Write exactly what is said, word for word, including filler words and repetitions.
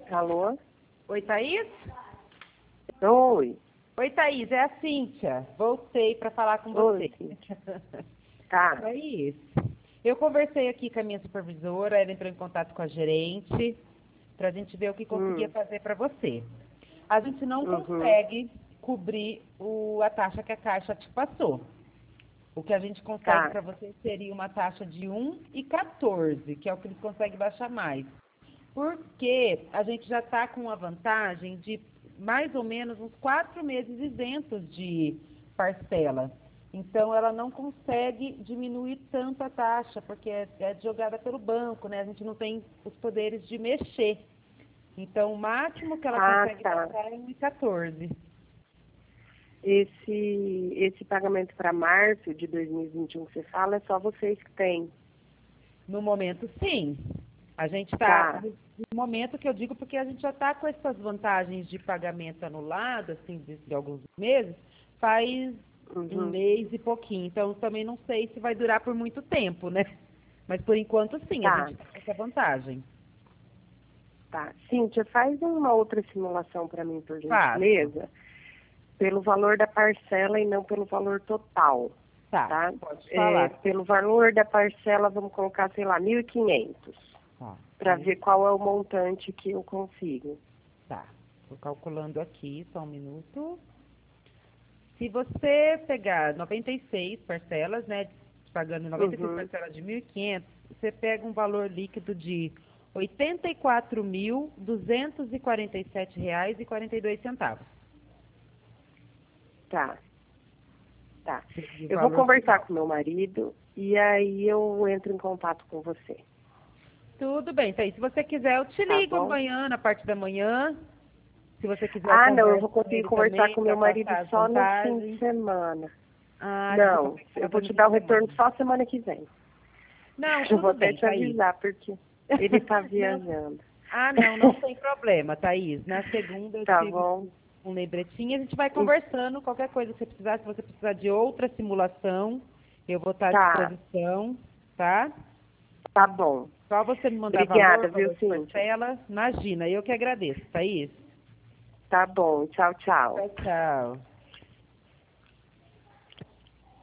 Alô? Oi, Thaís? Oi. Oi, Thaís, é a Cíntia. Voltei para falar com Oi, você. Cíntia. Tá. Thaís, eu conversei aqui com a minha supervisora, ela entrou em contato com a gerente, para a gente ver o que conseguia Hum. fazer para você. A gente não Uhum. consegue cobrir o, a taxa que a Caixa te passou. O que a gente consegue Tá. para você seria uma taxa de um e quatorze, que é o que eles conseguem baixar mais. Porque a gente já está com uma vantagem de mais ou menos uns quatro meses isentos de parcela. Então, ela não consegue diminuir tanto a taxa, porque é, é jogada pelo banco, né? A gente não tem os poderes de mexer. Então, o máximo que ela Ah, consegue tá. baixar é um e quatorze. Esse, esse pagamento para março de dois mil e vinte e um que você fala é só vocês que têm. No momento, sim. A gente está, Tá. no momento que eu digo, porque a gente já está com essas vantagens de pagamento anulado, assim, de, de alguns meses, faz um Uhum. mês e pouquinho. Então, também não sei se vai durar por muito tempo, né? Mas, por enquanto, sim, a Tá. gente está com essa vantagem. Tá. Cíntia, faz uma outra simulação para mim, por Faço. gentileza, pelo valor da parcela e não pelo valor total. Tá, Tá? pode É, falar. pelo valor da parcela, vamos colocar, sei lá, mil e quinhentos, Tá, para ver qual é o montante que eu consigo. tá. Estou calculando aqui, só um minuto. Se você pegar noventa e seis parcelas, né, pagando noventa e seis Uhum. parcelas de mil e quinhentos, você pega um valor líquido de oitenta e quatro mil, duzentos e quarenta e sete reais e quarenta e dois centavos. Tá, tá. Seria o Eu vou valor conversar final. com meu marido e aí eu entro em contato com você. Tudo bem, então, se você quiser, eu te Tá ligo bom? amanhã, na parte da manhã. Se você quiser, eu Ah, não, eu converso vou com conseguir ele conversar também com para meu marido passar as só no fim de vantagens. semana. Ah, você Não, consegue eu conversar vou no te fim dar o de retorno semana. só semana que vem. Não, Eu vou tudo até bem, te Thaís. avisar, porque ele tá Não, viajando. ah, não, não tem problema, Thaís. Na segunda eu Tá te bom? um lembretinho, a gente vai E- conversando, qualquer coisa que você precisar, se você precisar de outra simulação, eu vou estar à Tá, disposição, tá? tá bom. Só você me mandar Obrigada, valor, viu, valor de Cíntia? parcela, imagina, eu que agradeço, Thaís. Tá bom, tchau, tchau. Tchau, tchau.